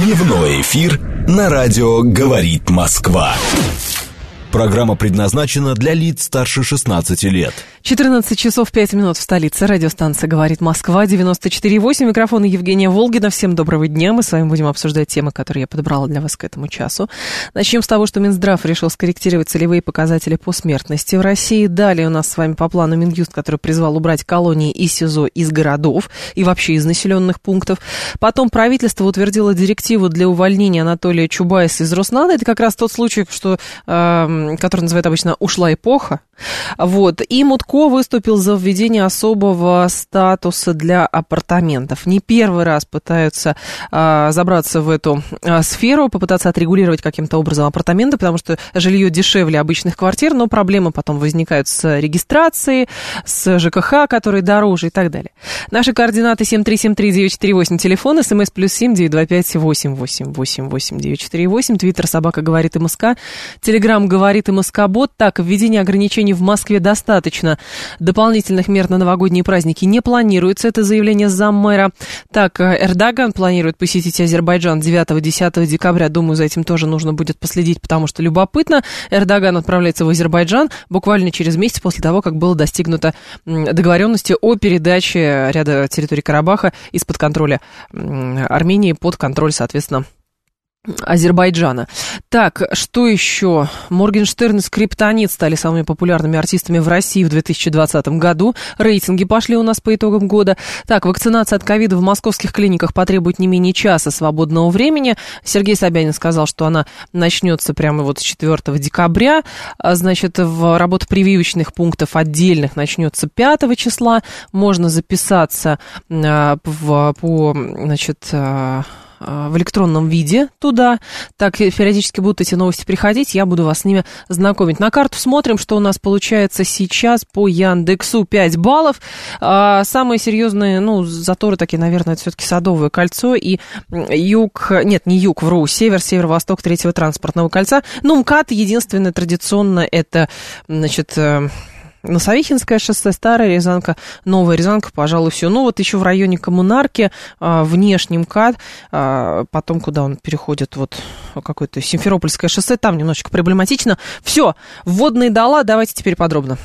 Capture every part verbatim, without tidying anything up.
Дневной эфир на радио «Говорит Москва». Программа предназначена для лиц старше шестнадцати лет. четырнадцать часов пять минут в столице. Радиостанция «Говорит Москва», девяносто четыре и восемь. Микрофон Евгения Волгина. Всем доброго дня. Мы с вами будем обсуждать темы, которые я подобрала для вас к этому часу. Начнем с того, что Минздрав решил скорректировать целевые показатели по смертности в России. Далее у нас с вами по плану Минюст, который призвал убрать колонии и СИЗО из городов и вообще из населенных пунктов. Потом правительство утвердило директиву для увольнения Анатолия Чубайса из Роснана. Это как раз тот случай, что... Э, который называют обычно «ушла эпоха». Вот. И Мутко выступил за введение особого статуса для апартаментов. Не первый раз пытаются а, забраться в эту а, сферу, попытаться отрегулировать каким-то образом апартаменты, потому что жилье дешевле обычных квартир, но проблемы потом возникают с регистрацией, с ЖКХ, который дороже и так далее. Наши координаты семь три семь три девять четыре восемь, телефон, смс плюс семь девять два пять восемь восемь восемь восемь девять четыре восемь, твиттер собака говорит МСК, телеграм говорит МСК Бот. Так, введение ограничений в Москве достаточно. Дополнительных мер на новогодние праздники не планируется. Это заявление заммэра. Так, Эрдоган планирует посетить Азербайджан девятого-десятого декабря. Думаю, за этим тоже нужно будет последить, потому что любопытно. Эрдоган отправляется в Азербайджан буквально через месяц после того, как было достигнуто договоренности о передаче ряда территорий Карабаха из-под контроля Армении под контроль, соответственно, Азербайджана. Так, что еще? Моргенштерн и Скриптонит стали самыми популярными артистами в России в две тысячи двадцатом году. Рейтинги пошли у нас по итогам года. Так, вакцинация от ковида в московских клиниках потребует не менее часа свободного времени. Сергей Собянин сказал, что она начнется прямо вот с четвёртого декабря. Значит, в работа прививочных пунктов отдельных начнется пятого числа. Можно записаться в, по, значит... в электронном виде туда. Так, периодически будут эти новости приходить, я буду вас с ними знакомить. На карту смотрим, что у нас получается сейчас по Яндексу пять баллов. А самые серьезные, ну, заторы такие, наверное, это все-таки Садовое кольцо и юг, нет, не юг, вру, север, северо-восток третьего транспортного кольца. Ну, МКАД единственное традиционно это, значит... Носовихинское шоссе, Старая Рязанка, Новая Рязанка, пожалуй, все. Ну, вот еще в районе Коммунарки, внешний МКАД, потом, куда он переходит, вот какое-то Симферопольское шоссе, там немножечко проблематично. Все, вводные дала, давайте теперь подробно.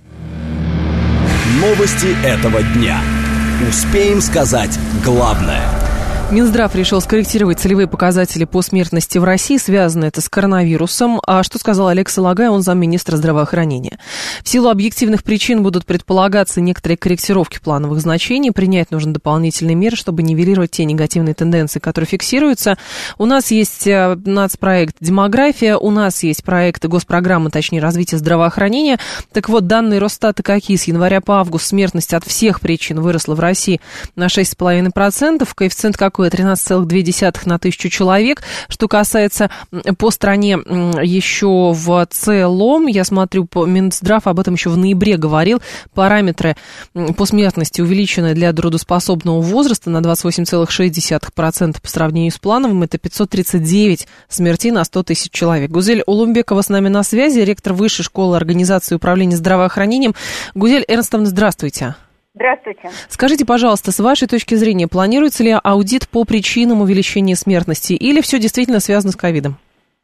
Новости этого дня. Успеем сказать главное. Минздрав решил скорректировать целевые показатели по смертности в России. Связано это с коронавирусом. А что сказал Олег Салагай, он замминистра здравоохранения? В силу объективных причин будут предполагаться некоторые корректировки плановых значений. Принять нужно дополнительные меры, чтобы нивелировать те негативные тенденции, которые фиксируются. У нас есть нацпроект «Демография», у нас есть проект госпрограммы, точнее, развития здравоохранения. Так вот, данные Росстата какие? С января по август смертность от всех причин выросла в России на шесть целых пять десятых процента. Коэффициент какой? тринадцать целых две десятых на тысячу человек. Что касается по стране еще в целом, я смотрю, по Минздрав об этом еще в ноябре говорил, параметры по смертности увеличены для трудоспособного возраста на двадцать восемь целых шесть десятых процента по сравнению с плановым. Это пятьсот тридцать девять смертей на сто тысяч человек. Гузель Улумбекова с нами на связи, ректор Высшей школы организации и управления здравоохранением. Гузель Эрнстовна, здравствуйте. Здравствуйте. Скажите, пожалуйста, с вашей точки зрения, планируется ли аудит по причинам увеличения смертности или все действительно связано с ковидом?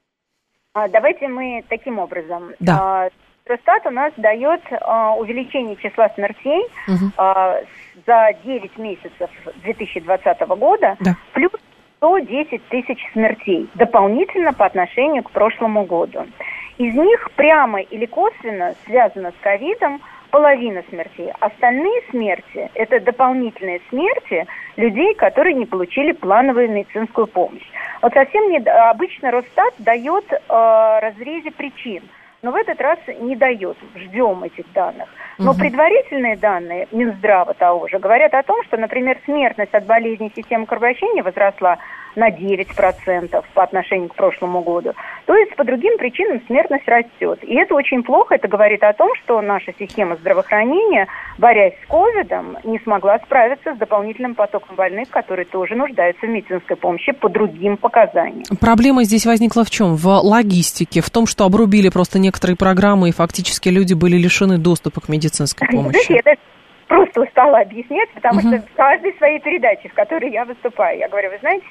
Давайте мы таким образом. Да. Росстат у нас дает увеличение числа смертей угу. за девять месяцев две тысячи двадцатого года, да. плюс сто десять тысяч смертей дополнительно по отношению к прошлому году. Из них прямо или косвенно связано с ковидом половина смертей. Остальные смерти – это дополнительные смерти людей, которые не получили плановую медицинскую помощь. Вот совсем не, обычно Росстат дает э, разрезе причин, но в этот раз не дает. Ждем этих данных. Но угу. предварительные данные Минздрава того же говорят о том, что, например, смертность от болезней системы кровообращения возросла на девять процентов по отношению к прошлому году. То есть по другим причинам смертность растет. И это очень плохо. Это говорит о том, что наша система здравоохранения, борясь с ковидом, не смогла справиться с дополнительным потоком больных, которые тоже нуждаются в медицинской помощи по другим показаниям. Проблема здесь возникла в чем? В логистике, в том, что обрубили просто некоторые программы, и фактически люди были лишены доступа к медицинской помощи. Я даже просто устала объяснять, потому uh-huh. что в каждой своей передаче, в которой я выступаю, я говорю, вы знаете,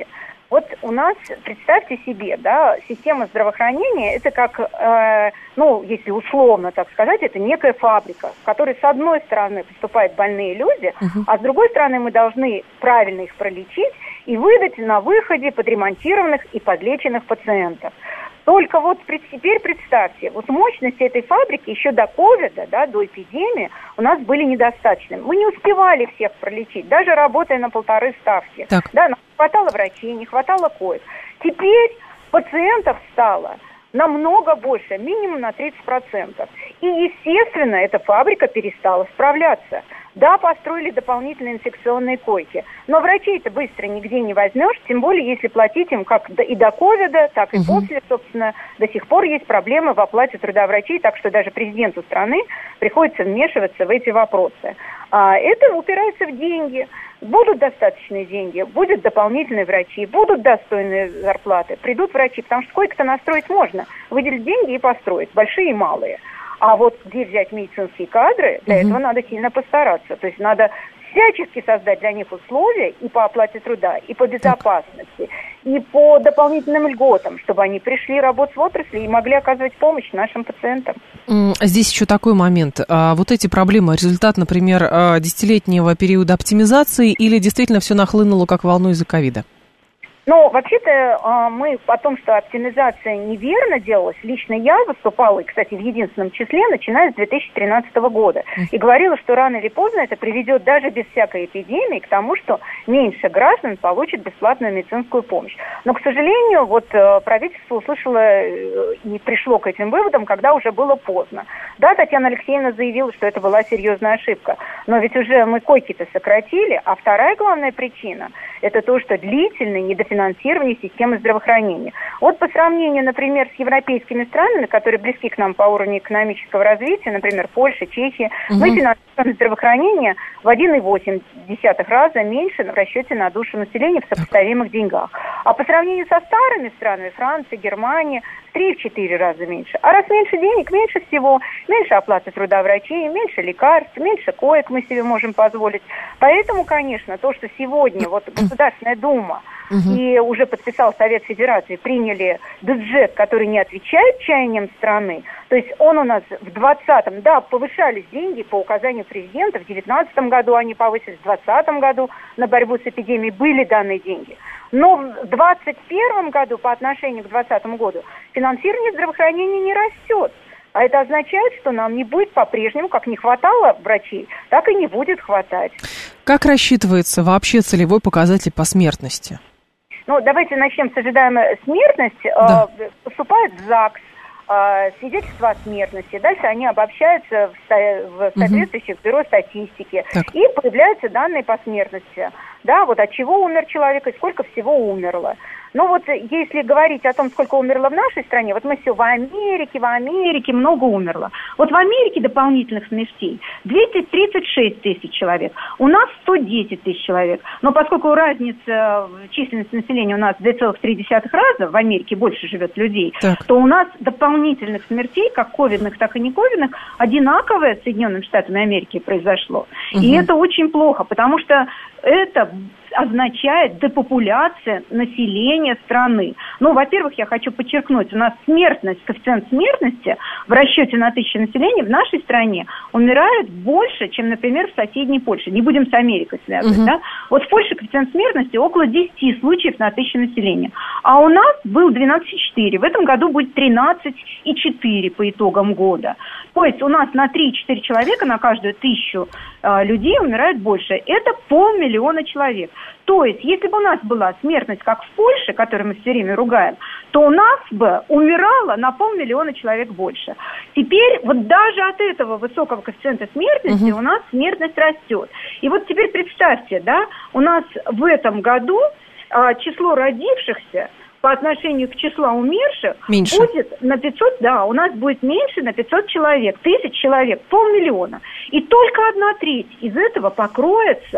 Вот у нас, представьте себе, да, система здравоохранения, это как, э, ну, если условно так сказать, это некая фабрика, в которой с одной стороны поступают больные люди, uh-huh. а с другой стороны мы должны правильно их пролечить и выдать на выходе подремонтированных и подлеченных пациентов. Только вот теперь представьте, вот мощности этой фабрики еще до ковида, да, до эпидемии у нас были недостаточны. Мы не успевали всех пролечить, даже работая на полторы ставки. Так. Да, нам не хватало врачей, не хватало коек. Теперь пациентов стало намного больше, минимум на тридцать процентов. И, естественно, эта фабрика перестала справляться. Да, построили дополнительные инфекционные койки, но врачей-то быстро нигде не возьмешь, тем более, если платить им как и до ковида, так и угу. после, собственно, до сих пор есть проблемы в оплате труда врачей, так что даже президенту страны приходится вмешиваться в эти вопросы. А это упирается в деньги. Будут достаточные деньги, будут дополнительные врачи, будут достойные зарплаты, придут врачи, потому что койки-то настроить можно, выделить деньги и построить, большие и малые. А вот где взять медицинские кадры, для угу. этого надо сильно постараться. То есть надо всячески создать для них условия и по оплате труда, и по безопасности, и по дополнительным льготам, чтобы они пришли работать в отрасли и могли оказывать помощь нашим пациентам. Здесь еще такой момент. Вот эти проблемы, результат, например, десятилетнего периода оптимизации или действительно все нахлынуло как волну из-за ковида? Ну, вообще-то мы о том, что оптимизация неверно делалась, лично я выступала, и, кстати, в единственном числе, начиная с две тысячи тринадцатого года, и говорила, что рано или поздно это приведет даже без всякой эпидемии к тому, что меньше граждан получат бесплатную медицинскую помощь. Но, к сожалению, вот правительство услышало и пришло к этим выводам, когда уже было поздно. Да, Татьяна Алексеевна заявила, что это была серьезная ошибка, но ведь уже мы койки-то сократили, а вторая главная причина – это то, что длительный недофинансирование финансирования системы здравоохранения. Вот по сравнению, например, с европейскими странами, которые близки к нам по уровню экономического развития, например, Польша, Чехия, угу. мы финансируем здравоохранение в один целых восемь десятых раза меньше в расчете на душу населения в сопоставимых деньгах. А по сравнению со старыми странами, Франция, Германия, в три-четыре раза меньше. А раз меньше денег, меньше всего, меньше оплаты труда врачей, меньше лекарств, меньше коек мы себе можем позволить. Поэтому, конечно, то, что сегодня вот Государственная Дума угу. и уже подписал Совет Федерации, приняли бюджет, который не отвечает чаяниям страны, то есть он у нас в двадцатом, да, повышались деньги по указанию президента, в девятнадцатом году они повысились, в двадцатом году на борьбу с эпидемией были данные деньги. Но в двадцать первом году по отношению к двадцатому году финансирование здравоохранения не растет. А это означает, что нам не будет по-прежнему, как не хватало врачей, так и не будет хватать. Как рассчитывается вообще целевой показатель по смертности? Ну, давайте начнем с ожидаемой смертности. Да. Поступает в ЗАГС, свидетельства о смертности. Дальше они обобщаются в соответствующих угу. бюро статистики. Так. И появляются данные по смертности. Да, вот от чего умер человек и сколько всего умерло. Ну вот если говорить о том, сколько умерло в нашей стране, вот мы все в Америке, в Америке много умерло. Вот в Америке дополнительных смертей двести тридцать шесть тысяч человек, у нас сто десять тысяч человек. Но поскольку разница в численности населения у нас в два целых три десятых раза, в Америке больше живет людей, так. то у нас дополнительных смертей, как ковидных, так и не ковидных, одинаковое с Соединенными Штатами Америки произошло. Угу. И это очень плохо, потому что это означает депопуляция населения страны. Ну, во-первых, я хочу подчеркнуть, у нас смертность, коэффициент смертности в расчете на тысячу населения в нашей стране умирает больше, чем, например, в соседней Польше. Не будем с Америкой связывать, угу. да? Вот в Польше коэффициент смертности около десять случаев на тысячу населения. А у нас был двенадцать целых четыре. В этом году будет тринадцать целых четыре по итогам года. То есть у нас на три-четыре человека на каждую тысячу э, людей умирает больше. Это полмиллиона человек. То есть, если бы у нас была смертность, как в Польше, которую мы все время ругаем, то у нас бы умирало на полмиллиона человек больше. Теперь вот даже от этого высокого коэффициента смертности угу. у нас смертность растет. И вот теперь представьте, да, у нас в этом году а, число родившихся по отношению к числу умерших меньше. Будет на пятьсот, да, у нас будет меньше на пятьсот человек, тысяч человек, полмиллиона. И только одна треть из этого покроется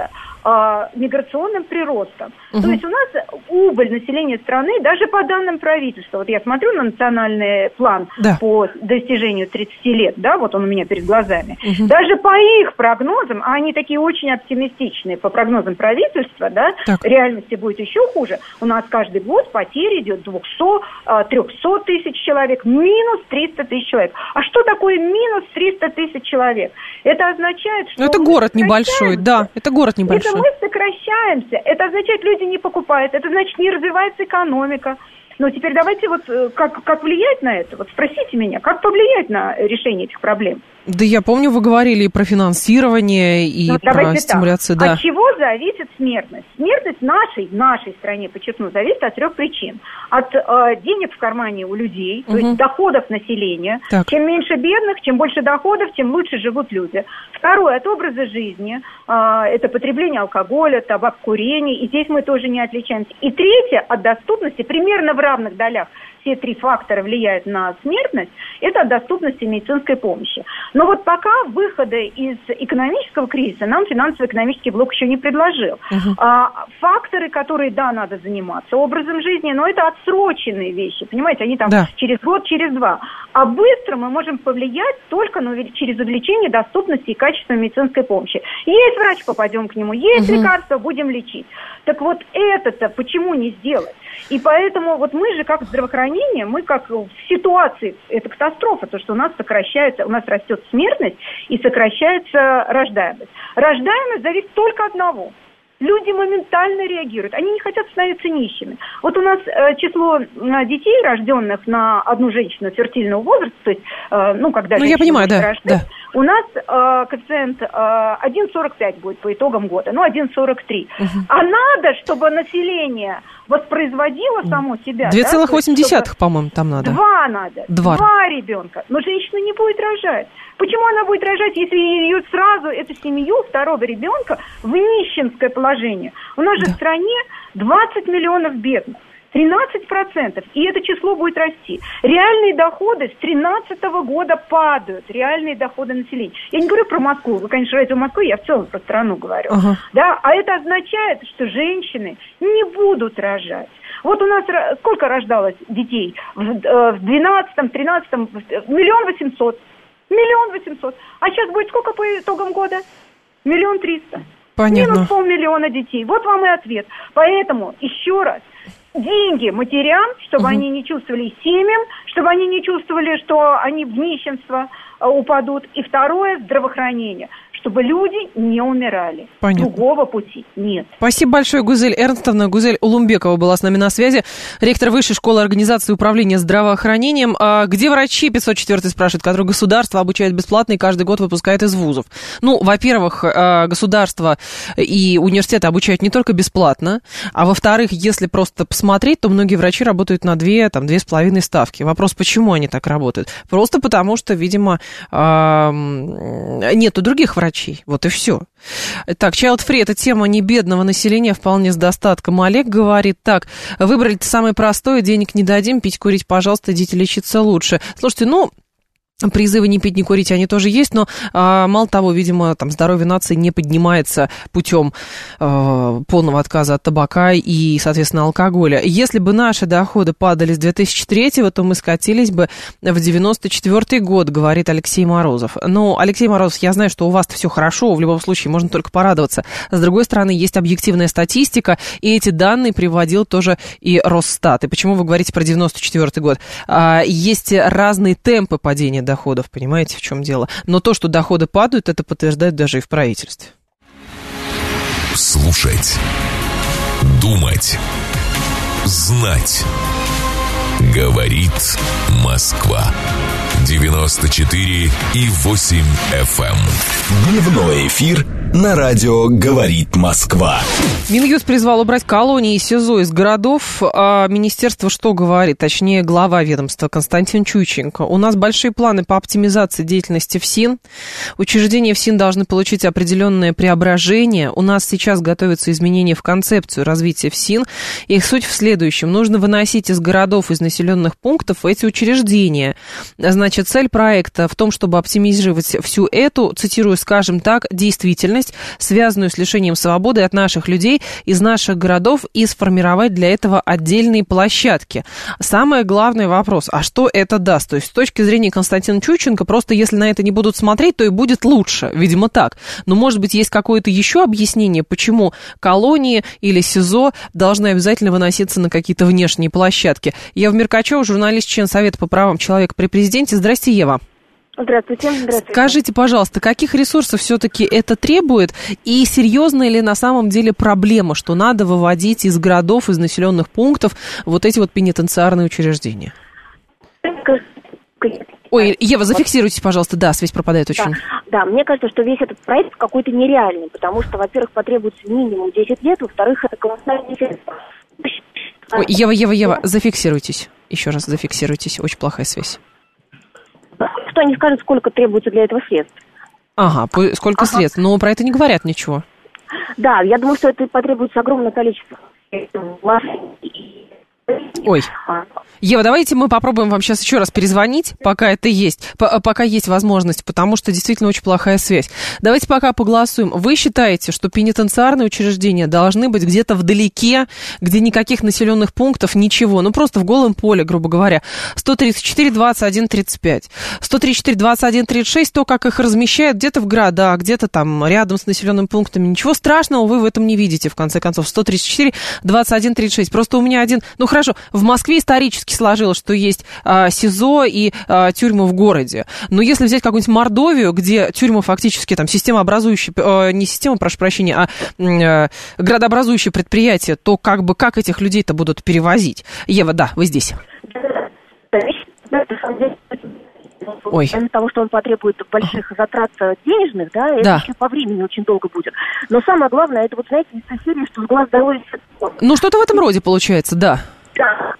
а, миграционным приростом. Угу. То есть у нас убыль населения страны, даже по данным правительства, вот я смотрю на национальный план да. по достижению тридцати лет, да, вот он у меня перед глазами, угу. даже по их прогнозам, а они такие очень оптимистичные, по прогнозам правительства, да, так. реальности будет еще хуже, у нас каждый год потеря идет двести-триста тысяч человек, минус триста тысяч человек. А что такое минус триста тысяч человек? Это означает, что... Ну, это город небольшой, да, это город небольшой. Это мы сокращаемся, это означает, люди не покупают, это значит, не развивается экономика. Но теперь давайте вот как, как влиять на это? Вот спросите меня, как повлиять на решение этих проблем? Да я помню, вы говорили и про финансирование, и ну, про стимуляцию. Да. От чего зависит смертность? Смертность в нашей, в нашей стране, подчеркну, зависит от трех причин. От э, денег в кармане у людей, угу. то есть доходов населения. Так. Чем меньше бедных, чем больше доходов, тем лучше живут люди. Второе, от образа жизни. Э, это потребление алкоголя, табак, курение. И здесь мы тоже не отличаемся. И третье, от доступности, примерно в равных долях. Все три фактора влияют на смертность, это от доступности медицинской помощи. Но вот пока выхода из экономического кризиса нам финансово-экономический блок еще не предложил. Uh-huh. А, факторы, которые, да, надо заниматься образом жизни, но это отсроченные вещи, понимаете, они там да. через год, через два. А быстро мы можем повлиять только ну, через увеличение доступности и качества медицинской помощи. Есть врач, попадем к нему, есть uh-huh. лекарства, будем лечить. Так вот это-то почему не сделать? И поэтому вот мы же как здравоохранение, мы как в ситуации, это катастрофа, то, что у нас сокращается, у нас растет смертность и сокращается рождаемость. Рождаемость зависит только от одного. Люди моментально реагируют, они не хотят становиться нищими. Вот у нас э, число э, детей, рожденных на одну женщину фертильного возраста, то есть, э, ну, когда ну, женщина я понимаю, да, рождает, да. у нас э, коэффициент э, один целых сорок пять будет по итогам года, ну, один целых сорок три. Угу. А надо, чтобы население воспроизводило само себя. две целых восемь десятых, да? по-моему, там надо. Два надо. Два. Два ребенка. Но женщина не будет рожать. Почему она будет рожать, если ее сразу, эту семью, второго ребенка, в нищенское положение? У нас же да. в стране двадцать миллионов бедных. тринадцать процентов, и это число будет расти. Реальные доходы с тринадцатого года падают, реальные доходы населения. Я не говорю про Москву, вы, конечно, радио Москвы, я в целом про страну говорю. Uh-huh. Да? А это означает, что женщины не будут рожать. Вот у нас сколько рождалось детей? В двенадцатом, тринадцатом, миллион восемьсот. Миллион восемьсот. А сейчас будет сколько по итогам года? Миллион триста. Понятно. Минус полмиллиона детей. Вот вам и ответ. Поэтому, еще раз, деньги матерям, чтобы угу. они не чувствовали семьям, чтобы они не чувствовали, что они в нищенство э, упадут. И второе, здравоохранение, чтобы люди не умирали. Понятно. Другого пути нет. Спасибо большое, Гузель Эрнстовна. Гузель Улумбекова была с нами на связи, ректор Высшей школы организации управления здравоохранением. А где врачи, пятьсот четвёртый спрашивает, которые государство обучает бесплатно и каждый год выпускает из вузов? Ну, во-первых, государство и университеты обучают не только бесплатно, а во-вторых, если просто посмотреть, то многие врачи работают на две, там, две с половиной ставки. Вопрос, почему они так работают? Просто потому, что, видимо, нету других врачей. Вот и все. Так, child-free – это тема небедного населения, вполне с достатком. Олег говорит, так, выбрали-то самое простое, денег не дадим, пить, курить, пожалуйста, идите лечиться лучше. Слушайте, ну... Призывы не пить, не курить, они тоже есть, но а, мало того, видимо, там здоровье нации не поднимается путем а, полного отказа от табака и, соответственно, алкоголя. Если бы наши доходы падали с две тысячи третьего, то мы скатились бы в девяносто четвёртый год, говорит Алексей Морозов. Но, Алексей Морозов, я знаю, что у вас все хорошо, в любом случае можно только порадоваться. С другой стороны, есть объективная статистика, и эти данные приводил тоже и Росстат. И почему вы говорите про девяносто четвёртый год? А, есть разные темпы падения доходов. доходов, понимаете, в чем дело. Но то, что доходы падают, это подтверждают даже и в правительстве. Слушать, думать, знать. Говорит Москва. девяносто четыре и восемь эф эм. Дневной эфир на радио «Говорит Москва». Минюст призвал убрать колонии и СИЗО из городов. А министерство что говорит? Точнее, глава ведомства Константин Чученко. У нас большие планы по оптимизации деятельности ФСИН. Учреждения ФСИН должны получить определенное преображение. У нас сейчас готовятся изменения в концепцию развития ФСИН. Их суть в следующем. Нужно выносить из городов, из населенных пунктов эти учреждения. Значит, Значит, цель проекта в том, чтобы оптимизировать всю эту, цитирую, скажем так, действительность, связанную с лишением свободы от наших людей из наших городов, и сформировать для этого отдельные площадки. Самый главный вопрос, а что это даст? То есть, с точки зрения Константина Чученко, просто если на это не будут смотреть, то и будет лучше, видимо, так. Но, может быть, есть какое-то еще объяснение, почему колонии или СИЗО должны обязательно выноситься на какие-то внешние площадки. Ева Меркачева, журналист, член Совета по правам человека при президенте. Здрасте, Ева. Здравствуйте. Здравствуйте. Скажите, пожалуйста, каких ресурсов все-таки это требует, и серьезная ли на самом деле проблема, что надо выводить из городов, из населенных пунктов вот эти вот пенитенциарные учреждения? Ой, Ева, зафиксируйтесь, пожалуйста, да, связь пропадает очень. Да, да, мне кажется, что весь этот проект какой-то нереальный, потому что, во-первых, потребуется минимум десять лет, во-вторых, это колоссальный средства. Ой, Ева, Ева, Ева, зафиксируйтесь, еще раз зафиксируйтесь, очень плохая связь. Кто не скажет, сколько требуется для этого средств. Ага, сколько ага. средств, но про это не говорят ничего. Да, я думаю, что это потребуется огромное количество. Ой. Ева, давайте мы попробуем вам сейчас еще раз перезвонить, пока это есть, пока есть возможность, потому что действительно очень плохая связь. Давайте пока поголосуем. Вы считаете, что пенитенциарные учреждения должны быть где-то вдалеке, где никаких населенных пунктов, ничего, ну просто в голом поле, грубо говоря. сто тридцать четыре двадцать один тридцать пять, сто тридцать четыре двадцать один тридцать шесть, то, как их размещают где-то в городах, где-то там рядом с населенными пунктами. Ничего страшного вы в этом не видите, в конце концов. сто тридцать четыре двадцать один тридцать шесть. Просто у меня один... Ну хорошо, в Москве исторически сложилось, что есть а, СИЗО и а, тюрьмы в городе. Но если взять какую-нибудь Мордовию, где тюрьма фактически там системообразующая, а, не система, прошу прощения, а, а градообразующее предприятие, то как бы как этих людей-то будут перевозить? Ева, да, вы здесь. Ой. Кроме того, что он потребует больших затрат денежных, да, это да. еще по времени очень долго будет. Но самое главное, это вот, знаете, из серии, что с глаз долой... Ну, что-то в этом роде получается, да. Да.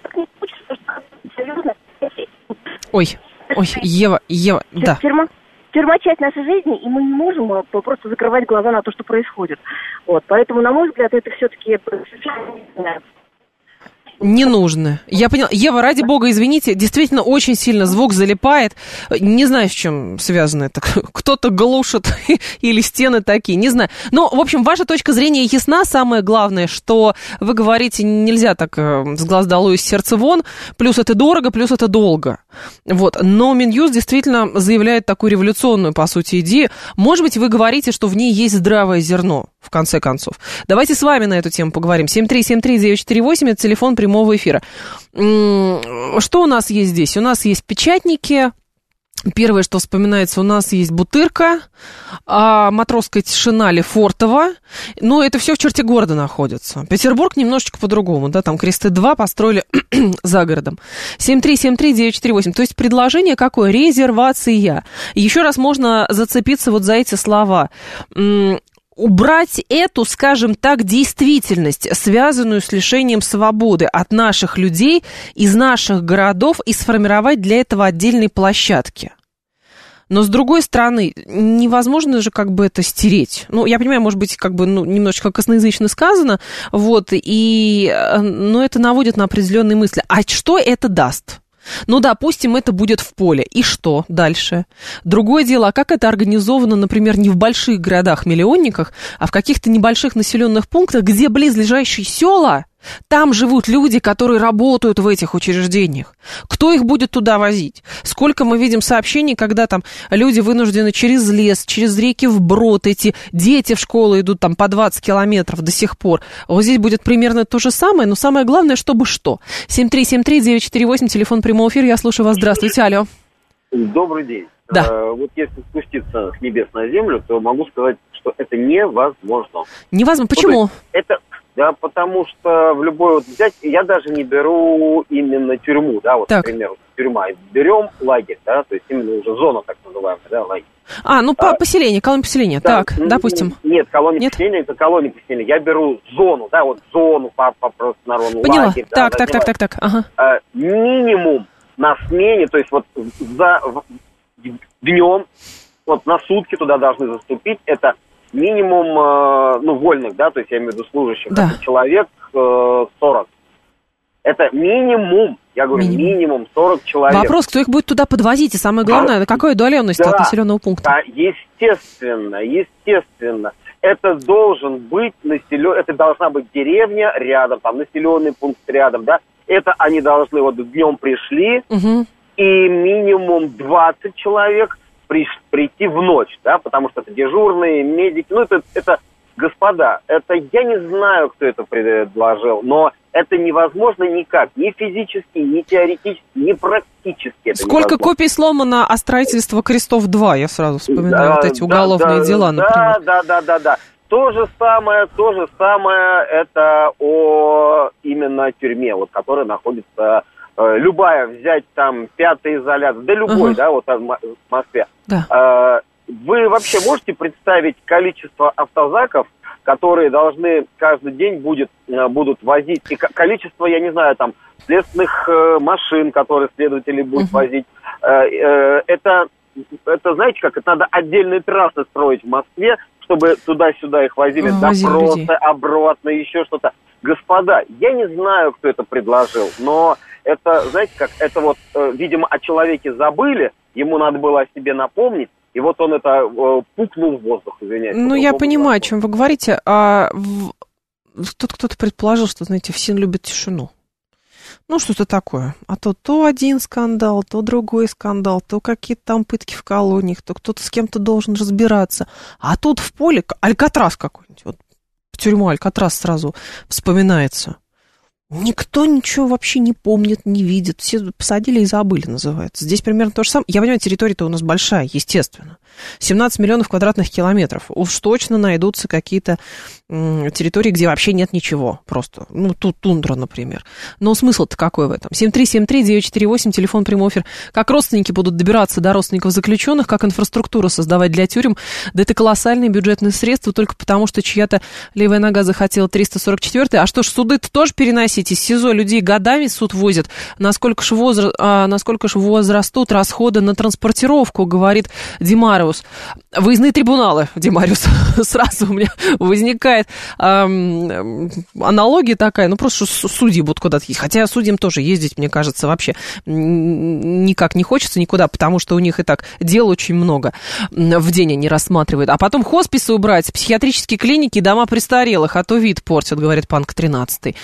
Ой, ой, Ева, Ева, да. Тюрьма, тюрьма часть нашей жизни, и мы не можем просто закрывать глаза на то, что происходит. Вот, поэтому, на мой взгляд, это все-таки... Не нужно. Я поняла. Ева, ради бога, извините, действительно очень сильно звук залипает. Не знаю, с чем связано это. Кто-то глушит или стены такие, не знаю. Но, в общем, ваша точка зрения ясна. Самое главное, что вы говорите, нельзя так с глаз долой, из сердца вон. Плюс это дорого, плюс это долго. Вот. Но Минюст действительно заявляет такую революционную, по сути, идею. Может быть, вы говорите, что в ней есть здравое зерно, в конце концов. Давайте с вами на эту тему поговорим. семь три семь три девять четыре восемь, это телефон прямого эфира. Что у нас есть здесь? У нас есть печатники. Первое, что вспоминается, у нас есть Бутырка, а Матросская тишина, Лефортово. Но это все в черте города находится. Петербург немножечко по-другому, да, там Кресты два построили за городом. семь три семь три девять четыре восемь. То есть предложение какое? Резервация. Еще раз можно зацепиться вот за эти слова. Убрать эту, скажем так, действительность, связанную с лишением свободы от наших людей из наших городов, и сформировать для этого отдельные площадки. Но, с другой стороны, невозможно же как бы это стереть. Ну, я понимаю, может быть, как бы, ну, немножечко косноязычно сказано, вот, и, но это наводит на определенные мысли. А что это даст? Ну, допустим, это будет в поле. И что дальше? Другое дело, а как это организовано, например, не в больших городах-миллионниках, а в каких-то небольших населенных пунктах, где близлежащие села, там живут люди, которые работают в этих учреждениях. Кто их будет туда возить? Сколько мы видим сообщений, когда там люди вынуждены через лес, через реки вброд идти, дети в школу идут там по двадцать километров до сих пор. Вот здесь будет примерно то же самое, но самое главное, чтобы что? семь три семь три девять четыре восемь, телефон прямого эфира, я слушаю вас. Здравствуйте, алло. Добрый день. Да. А, вот если спуститься с небес на землю, то могу сказать, что это невозможно. Невозможно. Почему? Вот, это... Да, потому что в любой вот взять, я даже не беру именно тюрьму, да, вот, так. например, тюрьма. Берем лагерь, да, то есть именно уже зона так называемая, да, лагерь. А, ну по а, поселение, колония поселения, да, так, н- допустим. Нет, колония нет? поселения, это колония поселения. Я беру зону, да, вот зону по, по простонародному, поняла. Лагерь. Так, да, так, так, так, так, ага. А, минимум на смене, то есть вот за днем, вот на сутки туда должны заступить, это минимум, ну, вольных, да, то есть я имею в виду служащих, да. человек сорок. Это минимум, я говорю, минимум, минимум сорок человек. Вопрос, кто их будет туда подвозить, и самое главное, на какой удаленности да, от населенного пункта? Да, естественно, естественно. Это должен быть населен... это должна быть деревня рядом, там населенный пункт рядом, да. Это они должны, вот днем пришли, угу. и минимум двадцать человек при... прийти в ночь, да, потому что это дежурные, медики, ну это, это, господа, это я не знаю, кто это предложил, но это невозможно никак, ни физически, ни теоретически, ни практически. Это Сколько невозможно. Копий сломано о строительстве Крестов-два, я сразу вспоминаю да, вот эти да, уголовные да, дела, например. Да, да, да, да, да. То же самое, то же самое, это о именно тюрьме, вот, которая находится, э, любая, взять там пятый изолятор, да любой, uh-huh. да, вот в Москве. Да. Э, вы вообще можете представить количество автозаков, которые должны каждый день будет, будут возить, и количество, я не знаю, там, следственных э, машин, которые следователи будут uh-huh. возить, э, э, это, это, знаете как, это надо отдельные трассы строить в Москве, чтобы туда-сюда их возили, uh, допросы, людей. Обратно, еще что-то. Господа, я не знаю, кто это предложил, но это, знаете как, это вот, э, видимо, о человеке забыли, ему надо было о себе напомнить, и вот он это э, пукнул в воздух, извиняюсь. Ну, я понимаю, о чем вы говорите. А в... Тут кто-то предположил, что, знаете, все любят тишину. Ну, что-то такое. А то то один скандал, то другой скандал, то какие-то там пытки в колониях, то кто-то с кем-то должен разбираться. А тут в поле Алькатрас какой-нибудь. Вот в тюрьму Алькатрас сразу вспоминается. Никто ничего вообще не помнит, не видит. Все посадили и забыли, называется. Здесь примерно то же самое. Я понимаю, территория-то у нас большая, естественно. семнадцать миллионов квадратных километров. Уж точно найдутся какие-то м, территории, где вообще нет ничего. Просто, ну, тут тундра, например. Но смысл-то какой в этом? семь три семь три девять четыре восемь, телефон прямой эфир. Как родственники будут добираться до родственников заключенных, как инфраструктуру создавать для тюрем. Да это колоссальные бюджетные средства, только потому, что чья-то левая нога захотела триста сорок четвёртый. А что ж, суды-то тоже переносить? Из СИЗО людей годами суд возят. Насколько ж, возра... а, насколько ж возрастут расходы на транспортировку, говорит Димариус. Выездные трибуналы, Димариус. Сразу у меня возникает эм, аналогия такая. Ну, просто что судьи будут куда-то ездить. Хотя судьям тоже ездить, мне кажется, вообще никак не хочется никуда, потому что у них и так дел очень много в день они рассматривают. А потом хосписы убрать, психиатрические клиники, дома престарелых, а то вид портят, говорит Панк тринадцатый.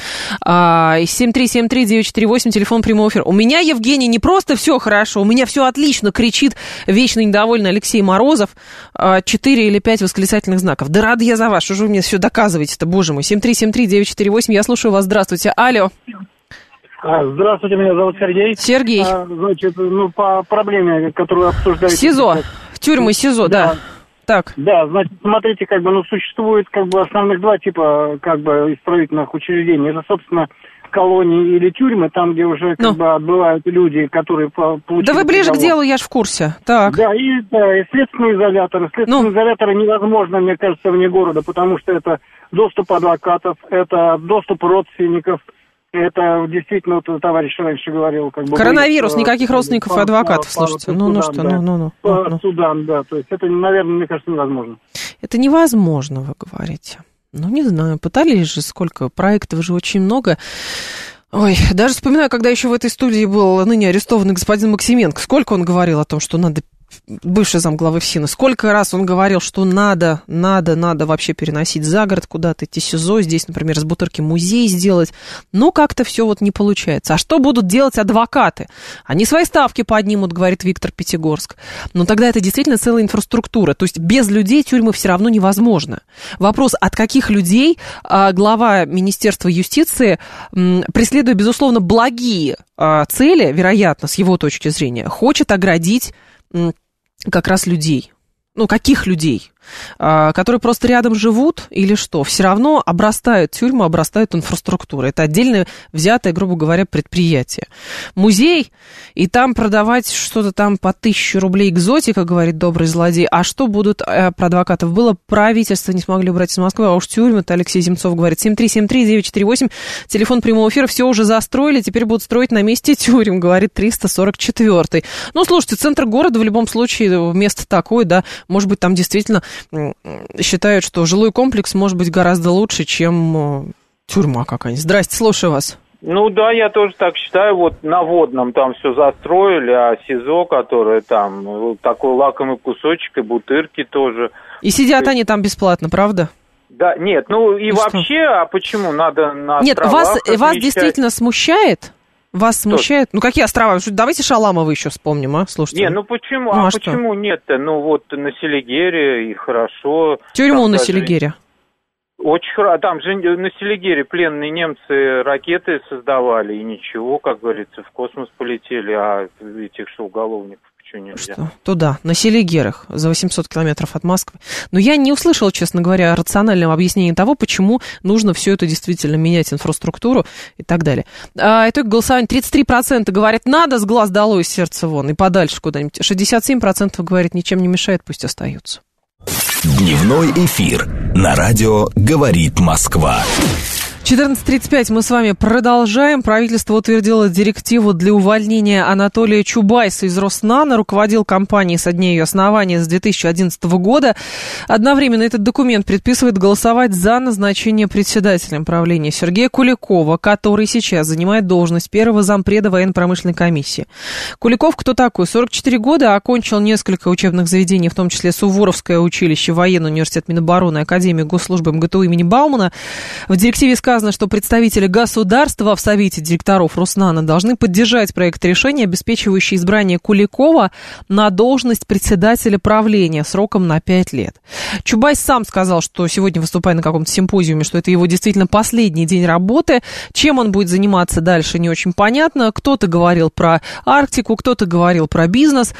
семь три семь три девять четыре восемь, телефон прямого эфира. У меня, Евгений, не просто все хорошо, у меня все отлично, кричит вечно недовольный Алексей Морозов. Четыре или пять восклицательных знаков. Да рада я за вас, что же вы мне все доказываете-то, боже мой. семь три семь три девять четыре восемь, я слушаю вас, здравствуйте. Алло. Здравствуйте, меня зовут Сергей. Сергей. А, значит, ну, по проблеме, которую обсуждаете. СИЗО, в тюрьмы СИЗО, да. да. Так. Да, значит, смотрите, как бы, ну, существует, как бы, основных два типа, как бы, исправительных учреждений. Это, собственно, колонии или тюрьмы, там, где уже, как ну. бы, отбывают люди, которые получили... Да вы ближе приговор. К делу, я ж в курсе. Так. Да, и, да, и следственные изоляторы. Следственные ну. изоляторы невозможно, мне кажется, вне города, потому что это доступ адвокатов, это доступ родственников. Это действительно, вот, товарищ раньше говорил, как бы... Коронавирус, будет, никаких родственников и адвокатов, по, слушайте. Ну, ну что, да. ну, ну, ну. По ну. судам, да. То есть это, наверное, мне кажется, невозможно. Это невозможно, вы говорите. Ну, не знаю, пытались же сколько, проектов же очень много. Ой, даже вспоминаю, когда еще в этой студии был ныне арестованный господин Максименко. Сколько он говорил о том, что надо... Бывший замглавы ФСИНа, сколько раз он говорил, что надо, надо, надо вообще переносить за город куда-то, идти СИЗО, здесь, например, с Бутырки музей сделать, но как-то все вот не получается. А что будут делать адвокаты? Они свои ставки поднимут, говорит Виктор Пятигорск. Но тогда это действительно целая инфраструктура, то есть без людей тюрьмы все равно невозможно. Вопрос, от каких людей глава Министерства юстиции, преследуя, безусловно, благие цели, вероятно, с его точки зрения, хочет оградить как раз людей. Ну, каких людей? А, которые просто рядом живут или что? Все равно обрастают тюрьмы, обрастают инфраструктурой. Это отдельно взятое, грубо говоря, предприятие. Музей, и там продавать что-то там по тысяче рублей экзотика, говорит добрый злодей. А что будут э, про адвокатов? Было правительство, не смогли убрать из Москвы, а уж тюрьмы-то Алексей Земцов говорит. семь три семь три девять четыре восемь, телефон прямого эфира, все уже застроили, теперь будут строить на месте тюрем, говорит триста сорок четвёртый. Ну, слушайте, центр города в любом случае, место такое, да, может быть, там действительно считают, что жилой комплекс может быть гораздо лучше, чем тюрьма какая-нибудь. Здрасте, слушаю вас. Ну да, я тоже так считаю. Вот на Водном там все застроили, а СИЗО, которое там, вот такой лакомый кусочек, и Бутырки тоже. И сидят они там бесплатно, правда? Да, нет, ну и, и вообще, что? А почему надо на Нет, вас, вас размещать... действительно смущает? Вас смущает? Что? Ну, какие острова? Давайте Шаламова еще вспомним, а? Слушайте. Не, ну почему? Ну, а а что? Почему нет-то? Ну, вот на Селигере и хорошо. Тюрьму там на даже... Селигере. Очень хорошо. Там же на Селигере пленные немцы ракеты создавали, и ничего, как говорится, в космос полетели, а этих что, уголовников почему нельзя? Что? Туда, на Селигерах, за восемьсот километров от Москвы. Но я не услышала, честно говоря, рационального объяснения того, почему нужно все это действительно менять, инфраструктуру и так далее. А итог голосования: тридцать три процента говорят, надо, с глаз долой, из сердца вон, и подальше куда-нибудь. шестьдесят семь процентов говорит, ничем не мешает, пусть остаются. Дневной эфир на радио «Говорит Москва». четырнадцать тридцать пять мы с вами продолжаем. Правительство утвердило директиву для увольнения Анатолия Чубайса из Роснано. Руководил компанией со дня ее основания с две тысячи одиннадцатого года. Одновременно этот документ предписывает голосовать за назначение председателем правления Сергея Куликова, который сейчас занимает должность первого зампреда военно-промышленной комиссии. Куликов кто такой? сорок четыре года, окончил несколько учебных заведений, в том числе Суворовское училище, военный университет Минобороны, Академию госслужбы МГТУ имени Баумана. В директиве сказано, Сказано, что представители государства в Совете директоров Роснано должны поддержать проект решения, обеспечивающий избрание Куликова на должность председателя правления сроком на пять лет. Чубайс сам сказал, что сегодня, выступая на каком-то симпозиуме, что это его действительно последний день работы. Чем он будет заниматься дальше, не очень понятно. Кто-то говорил про Арктику, кто-то говорил про бизнес,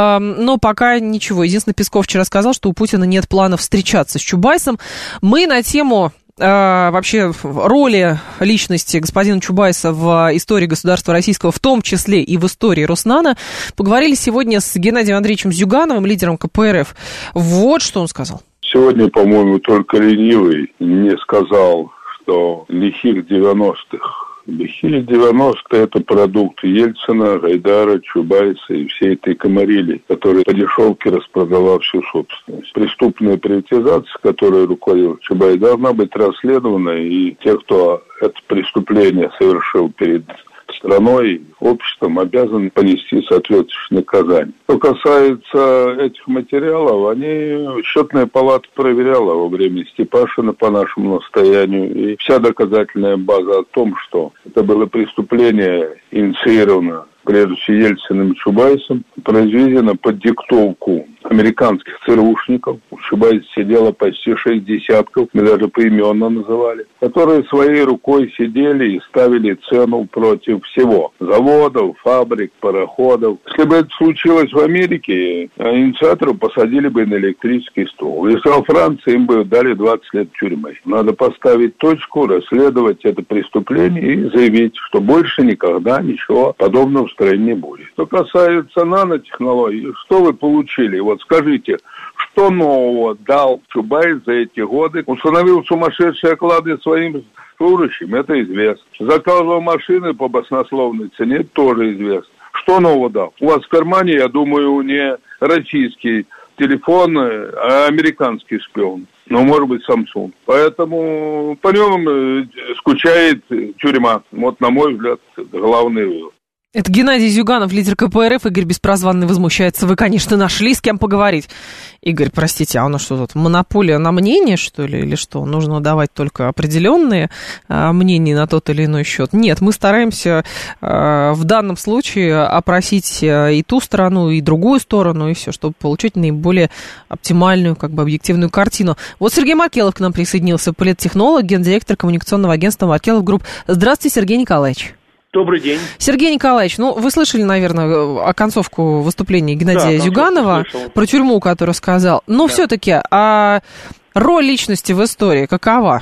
но пока ничего. Единственное, Песков вчера сказал, что у Путина нет планов встречаться с Чубайсом. Мы на тему... вообще роли личности господина Чубайса в истории государства российского, в том числе и в истории Роснано, поговорили сегодня с Геннадием Андреевичем Зюгановым, лидером ка пэ эр эф. Вот что он сказал. Сегодня, по-моему, только ленивый не сказал, что лихих девяностых. Лихие девяностые – это продукт Ельцина, Гайдара, Чубайса и всей этой комарили, которая по дешевке распродала всю собственность. Преступная приватизация, которой руководил Чубайс, должна быть расследована, и те, кто это преступление совершил перед страной, обществом, обязаны понести соответствующее наказание. Что касается этих материалов, они счетная палата проверяла во время Степашина по нашему настоянию, и вся доказательная база о том, что это было преступление инициировано прежде всего Ельциным и Чубайсом, произведено под диктовку американских ЦРУшников. У Чубайса сидело почти шесть десятков, мы даже поименно называли, которые своей рукой сидели и ставили цену против всего. Заводов, фабрик, пароходов. Если бы это случилось в Америке, инициаторов посадили бы на электрический стул. Если во Франции, им бы дали двадцать лет тюрьмы. Надо поставить точку, расследовать это преступление и заявить, что больше никогда ничего подобного в стране не будет. Что касается нанотехнологий, что вы получили? Вот скажите, что нового дал Чубайс за эти годы? Установил сумасшедшие оклады своим служащим, это известно. Заказывал машины по баснословной цене, это тоже известно. Что нового дал? У вас в кармане, я думаю, не российский телефон, а американский шпион. Ну, может быть, Samsung. Поэтому по нему скучает тюрьма. Вот, на мой взгляд, главный вывод. Это Геннадий Зюганов, лидер ка пэ эр эф. Игорь Беспрозванный возмущается. Вы, конечно, нашли с кем поговорить. Игорь, простите, а у нас что тут, монополия на мнение, что ли, или что? Нужно давать только определенные а, мнения на тот или иной счет? Нет, мы стараемся а, в данном случае опросить и ту сторону, и другую сторону, и все, чтобы получить наиболее оптимальную, как бы, объективную картину. Вот Сергей Маркелов к нам присоединился, политтехнолог, гендиректор коммуникационного агентства «Маркелов Групп». Здравствуйте, Сергей Николаевич. Добрый день. Сергей Николаевич, ну, вы слышали, наверное, оконцовку выступления Геннадия да, Зюганова про тюрьму, которую сказал. Но да. все-таки, а роль личности в истории какова?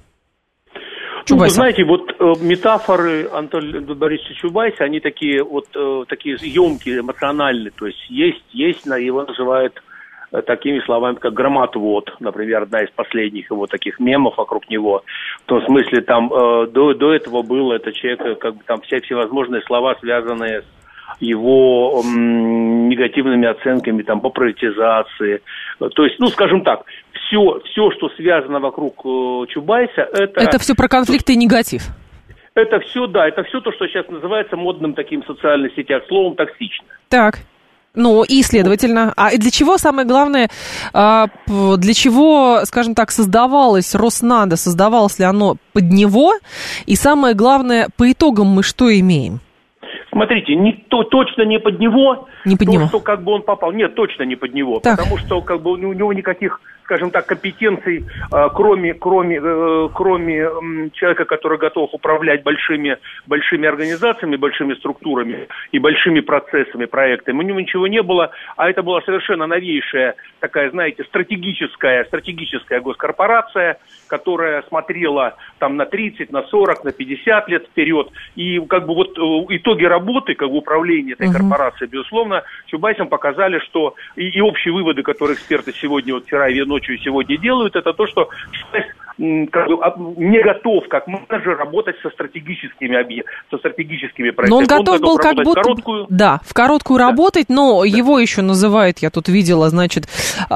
Ну, вы знаете, вот э, метафоры Анатолия Борисовича Чубайса, они такие вот э, такие емкие, эмоциональные. То есть есть, есть, его называют такими словами, как громотвод, например, одна из последних его таких мемов вокруг него. В том смысле, там, э, до, до этого было это человек, как бы там все всевозможные слова, связанные с его м, негативными оценками там, по приватизации. То есть, ну, скажем так, все, все что связано вокруг э, Чубайса, это... Это все про конфликты и негатив. Это все, да, это все то, что сейчас называется модным таким в социальных сетях словом токсично. Так. Ну, и, следовательно, а для чего, самое главное, для чего, скажем так, создавалось Роснано, создавалось ли оно под него, и самое главное, по итогам мы что имеем? Смотрите, не, то, точно не под него, не под то, него. что как бы он попал. Нет, точно не под него, так. потому что как бы у него никаких, скажем так, компетенций, кроме, кроме, кроме человека, который готов управлять большими, большими организациями, большими структурами и большими процессами, проектами, у него ничего не было, а это была совершенно новейшая такая, знаете, стратегическая, стратегическая госкорпорация, которая смотрела там на тридцать, на сорок, на пятьдесят лет вперед, и как бы вот итоги работы, как бы управления этой uh-huh. корпорации, безусловно, Чубайсам показали, что и, и общие выводы, которые эксперты сегодня, вот вчера и ночью сегодня делают, это то, что Чубайс как бы, не готов как менеджер работать со стратегическими объектами, со стратегическими проектами. Но он готов, он готов был как будто, в короткую... да, в короткую да. работать, но да. его еще называют, я тут видела, значит,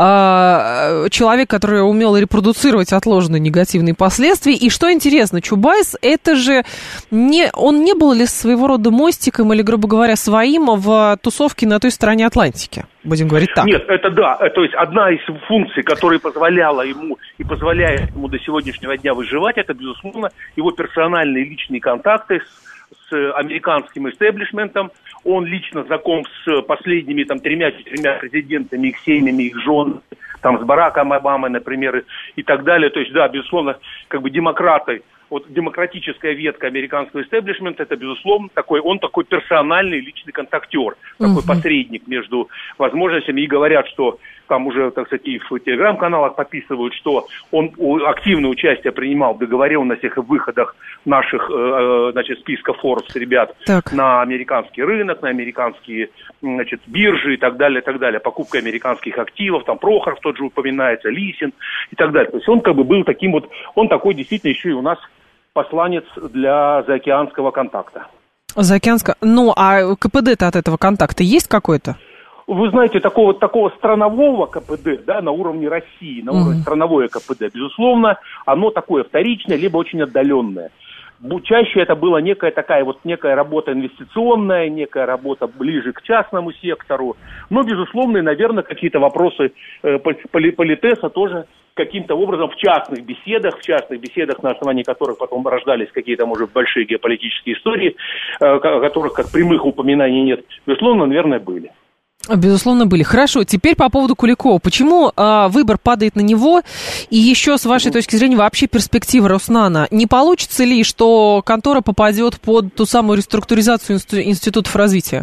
человек, который умел репродуцировать отложенные негативные последствия. И что интересно, Чубайс, это же не, он не был ли своего рода мостиком или, грубо говоря, своим в тусовке на той стороне Атлантики? Будем говорить так. Нет, это да, то есть одна из функций, которая позволяла ему и позволяет ему до сегодняшнего дня выживать, это, безусловно, его персональные личные контакты с, с американским истеблишментом. Он лично знаком с последними там тремя-четырьмя президентами, их семьями, их женами, там с Бараком Обамой, например, и, и так далее. То есть, да, безусловно, как бы демократы, вот демократическая ветка американского истеблишмента, это, безусловно, такой, он такой персональный личный контактер, такой uh-huh. посредник между возможностями. И говорят, что там уже, так сказать, и в телеграм-каналах подписывают, что он активное участие принимал в договоренностях и выходах наших, э, значит, списка Forbes ребят так. на американский рынок, на американские, значит, биржи и так далее, и так далее. Покупка американских активов, там Прохоров тот же упоминается, Лисин и так далее. То есть он как бы был таким вот, он такой действительно еще и у нас посланец для заокеанского контакта. Заокеанского. Ну, а КПД-то от этого контакта есть какой-то? Вы знаете, такого, такого странового КПД, да, на уровне России, на уровне mm-hmm. страновое КПД, безусловно, оно такое вторичное, либо очень отдаленное. Чаще это была некая такая вот некая работа инвестиционная, некая работа ближе к частному сектору. Но, безусловно, и, наверное, какие-то вопросы э, политеса тоже каким-то образом в частных беседах, в частных беседах, на основании которых потом рождались какие-то, может, большие геополитические истории, э, о которых как прямых упоминаний нет, безусловно, наверное, были. Безусловно, были. Хорошо, теперь по поводу Куликова. Почему э, выбор падает на него? И еще, с вашей точки зрения, вообще перспективы Роснано. Не получится ли, что контора попадет под ту самую реструктуризацию инсту- институтов развития?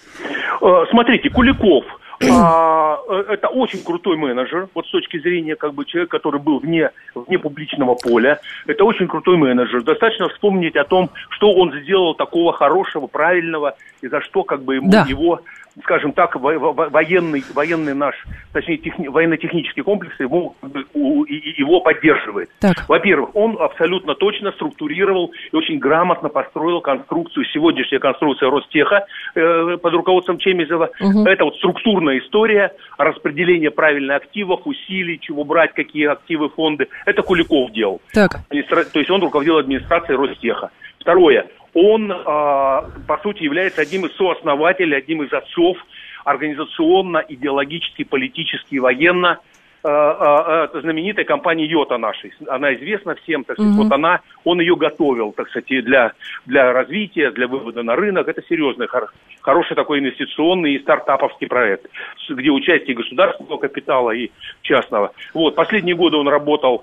Э, смотрите, Куликов а, это очень крутой менеджер, вот с точки зрения как бы человека, который был вне, вне публичного поля. Это очень крутой менеджер. Достаточно вспомнить о том, что он сделал такого хорошего, правильного, и за что как бы ему, да. его, скажем так, военный, военный наш, точнее, техни, военно-технический комплекс его, его поддерживает. Так. Во-первых, он абсолютно точно структурировал и очень грамотно построил конструкцию, сегодняшняя конструкция Ростеха э, под руководством Чемизова. Угу. Это вот структурная история, распределение правильно активов, усилий, чего брать, какие активы, фонды. Это Куликов делал. Так. Администра... То есть он руководил администрацией Ростеха. Второе. Он, э, по сути, является одним из сооснователей, одним из отцов организационно, идеологически, политически, военно э, э, знаменитой компании Йота нашей. Она известна всем, так сказать, mm-hmm. вот она, он ее готовил, так сказать, для, для развития, для вывода на рынок. Это серьезный, хор, хороший такой инвестиционный и стартаповский проект, где участие государственного капитала и частного. Вот, последние годы он работал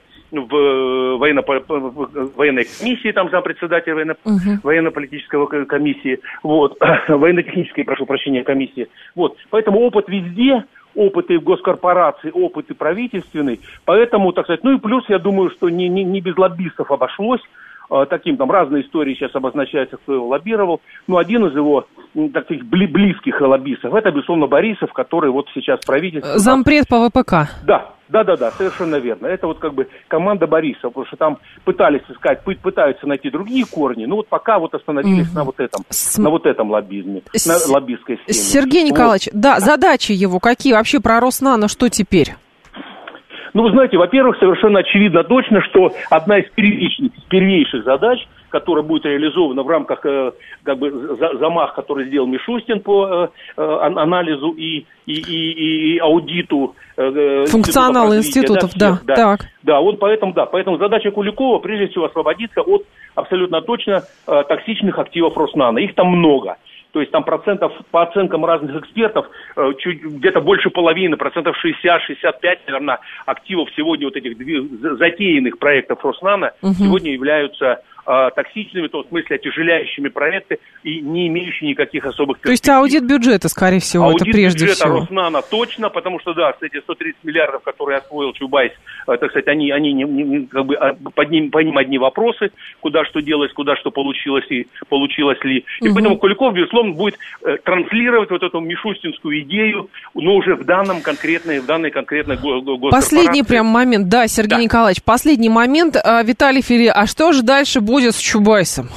в военно, военной комиссии, там зампредседателя военно, uh-huh. военно-политического комиссии, вот, военно-технической, прошу прощения, комиссии. Вот, поэтому опыт везде, опыт и в госкорпорации, опыт и правительственный, поэтому, так сказать, ну и плюс, я думаю, что не, не, не без лоббистов обошлось, таким там разные истории сейчас обозначаются, кто его лоббировал, но один из его таких близких лоббистов, это, безусловно, Борисов, который вот сейчас правительство... Зампред по ВПК. Да. Да-да-да, совершенно верно. Это вот как бы команда Борисова, потому что там пытались искать, пытаются найти другие корни, но вот пока вот остановились mm-hmm. на вот этом, С... на вот этом лоббизме, С... на лоббистской схеме. Сергей Николаевич, вот. Да, задачи его какие вообще про Роснано, что теперь? Ну, вы знаете, во-первых, совершенно очевидно точно, что одна из первичных, первейших задач которая будет реализована в рамках э, как бы за, замах, который сделал Мишустин по э, анализу и, и, и, и аудиту э, функционала институтов, да, всех, да, да, так. Да, вот поэтому, да, поэтому задача Куликова прежде всего освободиться от абсолютно точно э, токсичных активов Роснано. Их там много. То есть там процентов, по оценкам разных экспертов, э, чуть, где-то больше половины, процентов шестьдесят-шестьдесят пять, наверное, активов сегодня вот этих затеянных проектов Роснано угу. сегодня являются э, токсичными, в том смысле отяжеляющими проекты и не имеющими никаких особых перспектив. То есть аудит бюджета, скорее всего, аудит это прежде бюджета всего. Роснано точно, потому что, да, эти сто тридцать миллиардов, которые освоил Чубайс, э, так сказать, они, они не, не, как бы, под ним, по ним одни вопросы, куда что делать, куда что получилось и получилось ли. И угу. поэтому Куликов, безусловно, будет э, транслировать вот эту мишустинскую идею, но уже в данном конкретной, в данной конкретной госкорпорации. Последний прям момент, да, Сергей да. Николаевич, последний момент. Виталий Фили, а что же дальше будет с Чубайсом?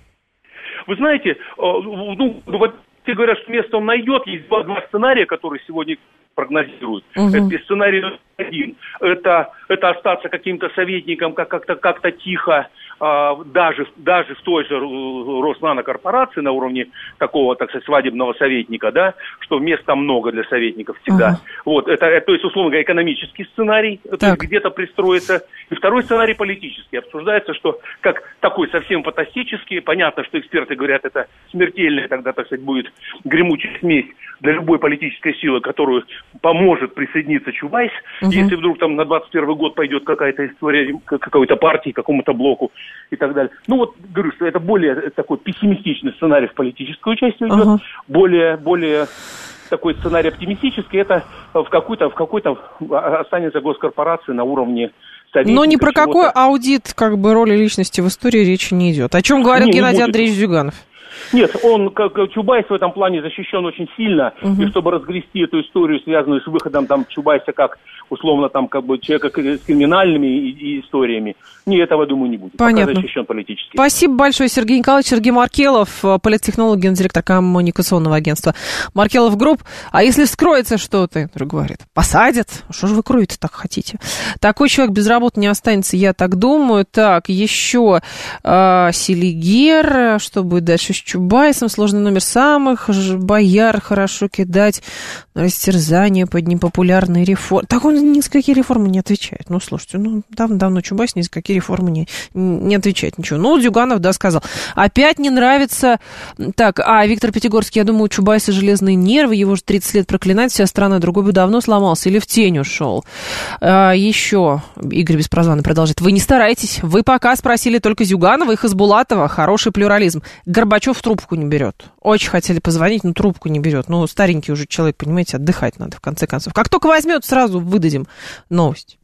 Вы знаете, э, ну, вот все говорят, что место он найдет. Есть два, два сценария, которые сегодня прогнозируют. Угу. Это сценарий один. Это, это остаться каким-то советником, как, как-то, как-то тихо, а, даже, даже в той же Роснано корпорации на уровне такого, так сказать, свадебного советника, да, что места много для советников всегда. Угу. Вот, это, это, то есть, условно говоря, экономический сценарий, то есть где-то пристроиться. И второй сценарий политический. Обсуждается, что как такой совсем фантастический, понятно, что эксперты говорят, это смертельная тогда, так сказать, будет гремучая смесь для любой политической силы, которую поможет присоединиться Чубайс, угу. если вдруг там на двадцать первый год пойдет какая-то история какой-то партии, какому-то блоку и так далее. Ну вот, говорю, что это более такой пессимистичный сценарий в политическую участие идет, угу. более, более такой сценарий оптимистический, это в какой-то, в какой-то останется госкорпорация на уровне. Но ни про какой аудит как бы роли личности в истории речи не идет. О чем говорил не, Геннадий не Андреевич Зюганов? Нет, он, как Чубайс, в этом плане защищен очень сильно, угу. и чтобы разгрести эту историю, связанную с выходом там Чубайса как, условно, там, как бы, человека с криминальными и, и историями, ни этого, думаю, не будет. Понятно. Пока защищен политически. Спасибо большое, Сергей Николаевич. Сергей Маркелов, политтехнолог, гендиректор коммуникационного агентства Маркелов Групп. А если вскроется что-то, он говорит, посадят. Что же вы кроете так хотите? Такой человек без работы не останется, я так думаю. Так, еще э, Селигер, что будет дальше с Чубайсом, сложный номер самых, бояр хорошо кидать, растерзание под непопулярные реформы. Так он ни за какие реформы не отвечает. Ну, слушайте, ну, давно-давно Чубайс ни за какие реформы не, не отвечает ничего. Ну, Зюганов, да, сказал. Опять не нравится... Так, а Виктор Пятигорский, я думаю, у Чубайса железные нервы, его же тридцать лет проклинать, вся страна, другой бы давно сломался или в тень ушел. А, еще Игорь Беспрозванный продолжит. Вы не старайтесь, вы пока спросили только Зюганова и Хасбулатова, хороший плюрализм. Горбачев трубку не берет. Очень хотели позвонить, но трубку не берет. Ну, старенький уже человек, понимаете, отдыхать надо, в конце концов. Как только возьмет, сразу выдадим новость.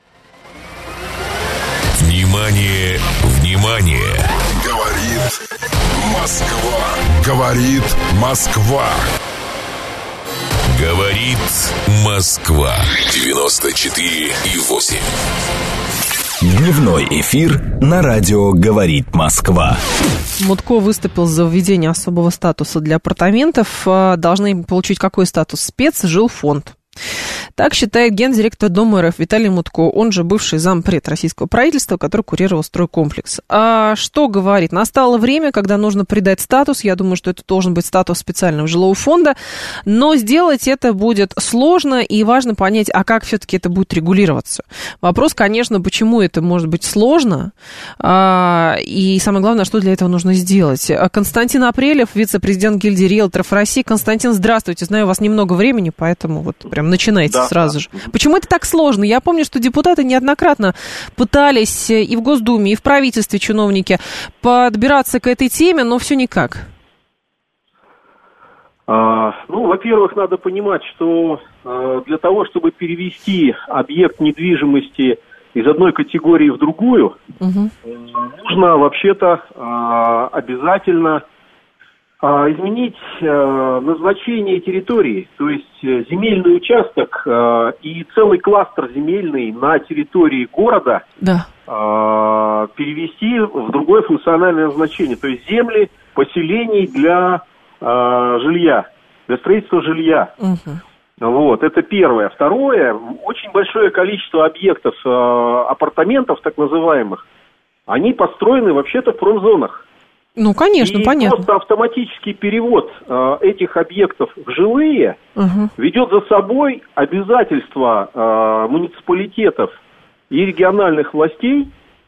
Внимание, внимание! Говорит Москва. Говорит Москва. Говорит Москва. девяносто четыре и восемь. Дневной эфир на радио «Говорит Москва». Мутко выступил за введение особого статуса для апартаментов. Должны получить какой статус? Спецжилфонд. Так считает гендиректор Дома РФ Виталий Мутко, он же бывший зампред российского правительства, который курировал стройкомплекс. А что говорит? Настало время, когда нужно придать статус. Я думаю, что это должен быть статус специального жилого фонда. Но сделать это будет сложно, и важно понять, а как все-таки это будет регулироваться. Вопрос, конечно, почему это может быть сложно, и самое главное, что для этого нужно сделать. Константин Апрелев, вице-президент гильдии риэлторов России. Константин, здравствуйте. Знаю, у вас немного времени, поэтому вот прям начинайте. Да, сразу же. Почему это так сложно? Я помню, что депутаты неоднократно пытались и в Госдуме, и в правительстве чиновники подбираться к этой теме, но все никак. А, ну, во-первых, надо понимать, что а, для того, чтобы перевести объект недвижимости из одной категории в другую, угу. нужно вообще-то а, обязательно изменить э, назначение территории, то есть э, земельный участок э, и целый кластер земельный на территории города да. э, перевести в другое функциональное назначение, то есть земли поселений для э, жилья, для строительства жилья. Угу. Вот, это первое. Второе, очень большое количество объектов, э, апартаментов так называемых, они построены вообще-то в промзонах. Ну, конечно, и понятно. Просто автоматический перевод э, этих объектов в жилые угу. ведет за собой обязательства э, муниципалитетов и региональных властей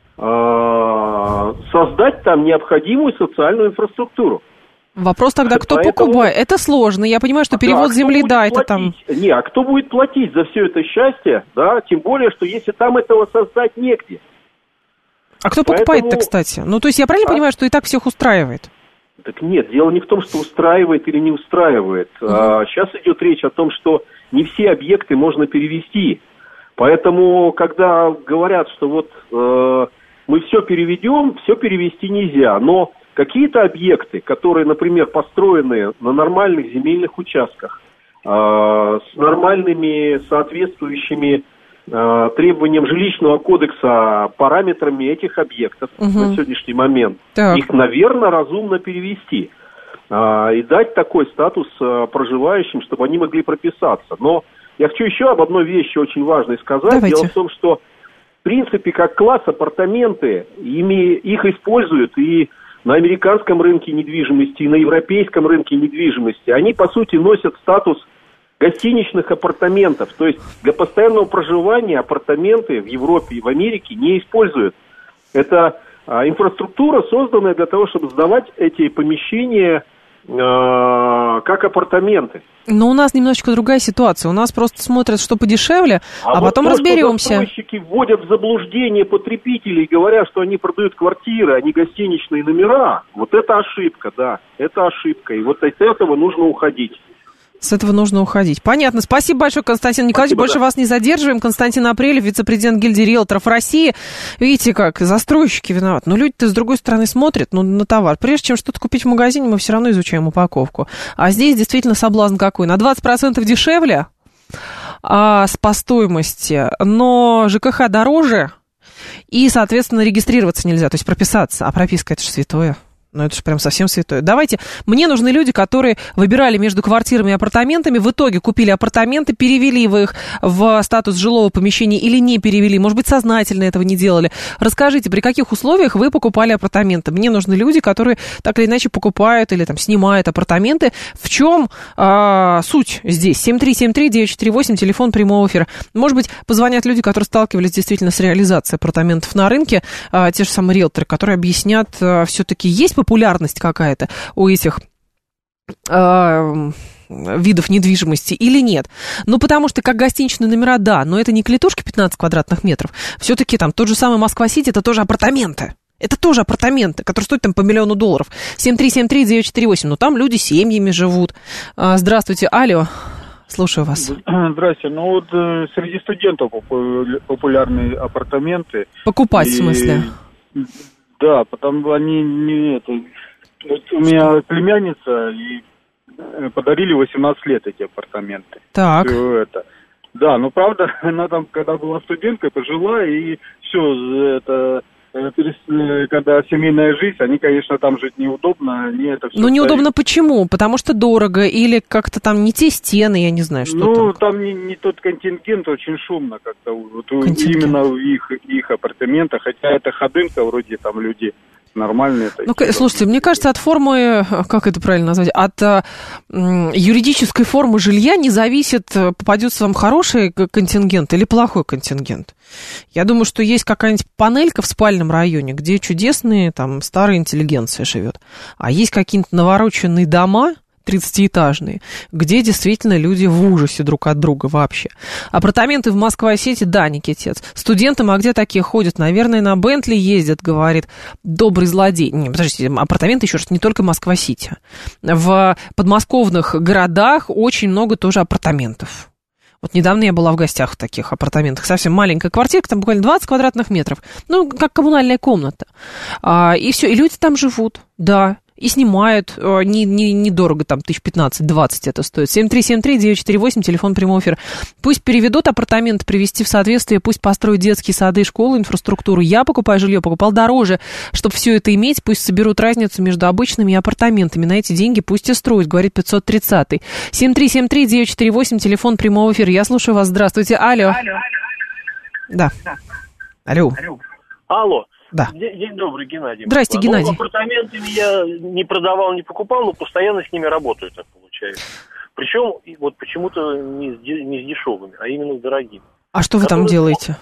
э, создать там необходимую социальную инфраструктуру. Вопрос тогда, кто Поэтому... покупает? Это сложно. Я понимаю, что перевод да, земли, да, платить? это там... Не, а кто будет платить за все это счастье, да, тем более, что если там этого создать негде. А кто Поэтому... покупает-то, кстати? Ну, то есть я правильно а? понимаю, что и так всех устраивает? Так нет, дело не в том, что устраивает или не устраивает. Угу. А, сейчас идет речь о том, что не все объекты можно перевести. Поэтому, когда говорят, что вот э, мы все переведем, все перевести нельзя. Но какие-то объекты, которые, например, построены на нормальных земельных участках, э, с нормальными соответствующими э, требованиям жилищного кодекса параметрами этих объектов угу. на сегодняшний момент, так. их, наверное, разумно перевести э, и дать такой статус э, проживающим, чтобы они могли прописаться. Но я хочу еще об одной вещи очень важной сказать. Давайте. Дело в том, что в принципе как класс апартаменты, ими, их используют и на американском рынке недвижимости, и на европейском рынке недвижимости. Они по сути носят статус гостиничных апартаментов. То есть для постоянного проживания апартаменты в Европе и в Америке не используют. Это а, инфраструктура, созданная для того, чтобы сдавать эти помещения а, как апартаменты. Но у нас немножечко другая ситуация. У нас просто смотрят, что подешевле, а, а вот потом то, разберемся. Что застройщики вводят в заблуждение потребителей, говоря, что они продают квартиры, а не гостиничные номера. Вот это ошибка, да. Это ошибка. И вот от этого нужно уходить. С этого нужно уходить. Понятно. Спасибо большое, Константин Николаевич. Спасибо, Больше да. вас не задерживаем. Константин Апрелев, вице-президент гильдии риэлторов России. Видите, как застройщики виноваты. Но люди-то с другой стороны смотрят ну, на товар. Прежде чем что-то купить в магазине, мы все равно изучаем упаковку. А здесь действительно соблазн какой. На двадцать процентов дешевле а, по стоимости, но ЖКХ дороже. И, соответственно, регистрироваться нельзя. То есть прописаться. А прописка — это же святое. Ну, это же прям совсем святое. Давайте, мне нужны люди, которые выбирали между квартирами и апартаментами, в итоге купили апартаменты, перевели вы их в статус жилого помещения или не перевели, может быть, сознательно этого не делали. Расскажите, при каких условиях вы покупали апартаменты? Мне нужны люди, которые так или иначе покупают или там снимают апартаменты. В чем а, суть здесь? семь три семь три девять четыре восемь, телефон прямого эфира. Может быть, позвонят люди, которые сталкивались действительно с реализацией апартаментов на рынке, а, те же самые риэлторы, которые объяснят, а, все-таки есть популярность какая-то у этих э, видов недвижимости или нет. Ну, потому что как гостиничные номера, да, но это не клетушки пятнадцать квадратных метров. Все-таки там тот же самый Москва-Сити, это тоже апартаменты. Это тоже апартаменты, которые стоят там по миллиону долларов. семь три семь три девять четыре восемь. Но там люди семьями живут. Э, здравствуйте, алло. Слушаю вас. Здрасте. Ну вот э, среди студентов популярные апартаменты. Покупать, и... в смысле? Да, потому они не это. Вот у меня племянница, и подарили восемнадцать лет эти апартаменты. Так. Все это. Да, но правда, она там, когда была студенткой, пожила, и все это. Когда семейная жизнь, они, конечно, там жить неудобно. Они это все ну, неудобно ставят. Почему? Потому что дорого или как-то там не те стены, я не знаю, что ну, там. Ну, там не, не тот контингент, очень шумно как-то. Вот именно в их, их апартаментах, хотя это ходынка, вроде там люди нормальные. Ну, слушайте, мне кажется, от формы, как это правильно назвать, от э, юридической формы жилья не зависит, попадется вам хороший контингент или плохой контингент. Я думаю, что есть какая-нибудь панелька в спальном районе, где чудесные там старая интеллигенция живет, а есть какие-нибудь навороченные дома, тридцатиэтажные, где действительно люди в ужасе друг от друга вообще. Апартаменты в Москва-Сити, да, Никитец. Студентам, а где такие ходят? Наверное, на Бентли ездят, говорит добрый злодей. Не, подождите, апартаменты еще раз не только Москва-Сити. В подмосковных городах очень много тоже апартаментов. Вот недавно я была в гостях в таких апартаментах. Совсем маленькая квартирка, там буквально двадцать квадратных метров. Ну, как коммунальная комната. А, и все, и люди там живут, да. И снимают, не, не, недорого, там, тысяч пятнадцать-двадцать это стоит. семь три семь три девять четыре восемь, телефон прямого эфира. Пусть переведут апартаменты, привести в соответствие, пусть построят детские сады, школы, инфраструктуру. Я покупаю жилье, покупал дороже, чтобы все это иметь. Пусть соберут разницу между обычными и апартаментами. На эти деньги пусть и строят, говорит пятьсот тридцатый. семь три семь три девять четыре восемь, телефон прямого эфира. Я слушаю вас. Здравствуйте. Алло. Алло. Да. да. Алло. Алло. Алло. Да. День, день добрый, Геннадий. Здрасте, Москва. Геннадий. Ну, апартаментами я не продавал, не покупал, но постоянно с ними работаю, так получается. Причем вот почему-то не с, не с дешевыми, а именно с дорогими. А что вы там делаете?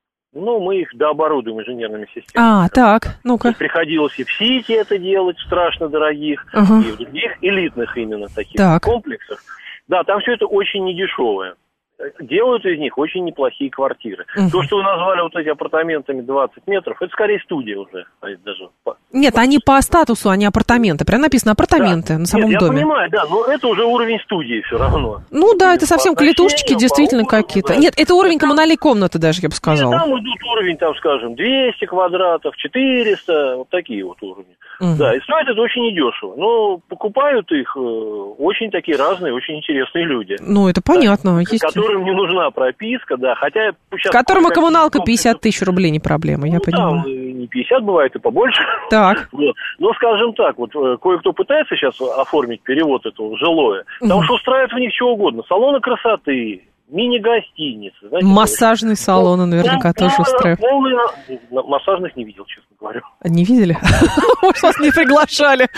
Ну, мы их дооборудуем инженерными системами. А, так, ну-ка. Приходилось и в Сити это делать, страшно дорогих, uh-huh. и в других элитных именно таких так. комплексах. Да, там все это очень недешевое. Делают из них очень неплохие квартиры. Uh-huh. То, что вы назвали вот эти апартаментами двадцать метров, это скорее студия уже. Даже. Нет, они по статусу, они апартаменты. Прям написано апартаменты да. на самом Нет, доме. Я понимаю, да, но это уже уровень студии все равно. Ну да, это совсем клетушечки действительно по какие-то. Да. Нет, это уровень коммунальной комнаты даже, я бы сказала. Нет, там идут уровень, там, скажем, двести квадратов, четыреста, вот такие вот уровни. Uh-huh. Да, и стоит это очень недешево. Но покупают их э, очень такие разные, очень интересные люди. Ну, это понятно. Да, есть... Которым не нужна прописка, да, хотя... Которому коммуналка пятьдесят тысяч рублей не проблема, я ну, понимаю. Да, не пятьдесят бывает, и побольше. Так. Вот. Но, скажем так, вот кое-кто пытается сейчас оформить перевод этого в жилое, потому uh-huh. что устраивают в них чего угодно. Салоны красоты, мини-гостиницы. Знаете, массажные есть. салоны наверняка да, тоже устраивают. Полные... Массажных не видел, честно говоря. Не видели? Может, вас не приглашали.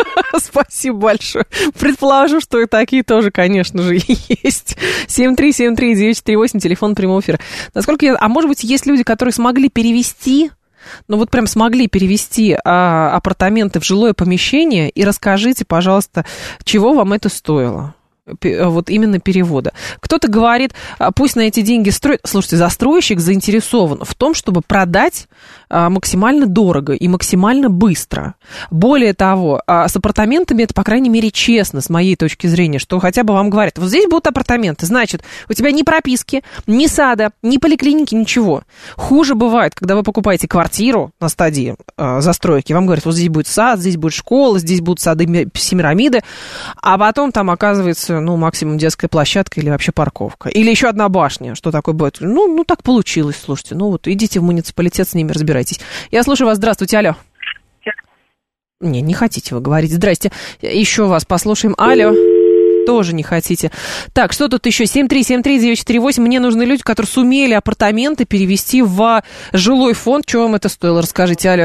Спасибо большое. Предположу, что и такие тоже, конечно же, есть. семь три семь три девять четыре восемь, телефон прямого эфира. Насколько я... А может быть, есть люди, которые смогли перевести... Ну вот прям смогли перевести а, апартаменты в жилое помещение, и расскажите, пожалуйста, чего вам это стоило? Вот именно перевода. Кто-то говорит, пусть на эти деньги строят. Слушайте, застройщик заинтересован в том, чтобы продать максимально дорого и максимально быстро. Более того, с апартаментами это, по крайней мере, честно, с моей точки зрения, что хотя бы вам говорят, вот здесь будут апартаменты, значит, у тебя ни прописки, ни сада, ни поликлиники, ничего. Хуже бывает, когда вы покупаете квартиру на стадии застройки, вам говорят, вот здесь будет сад, здесь будет школа, здесь будут сады Семирамиды, а потом там оказывается ну, максимум детская площадка или вообще парковка. Или еще одна башня, что такое будет. Ну, ну, так получилось, слушайте. Ну, вот идите в муниципалитет, с ними разбирайтесь. Я слушаю вас. Здравствуйте, алло. Не, не хотите вы говорить. Здрасте. Еще вас послушаем. Алло. Тоже не хотите. Так, что тут еще? семь три семь три девять четыре восемь. Мне нужны люди, которые сумели апартаменты перевести в жилой фонд. Что вам это стоило? Расскажите, алло.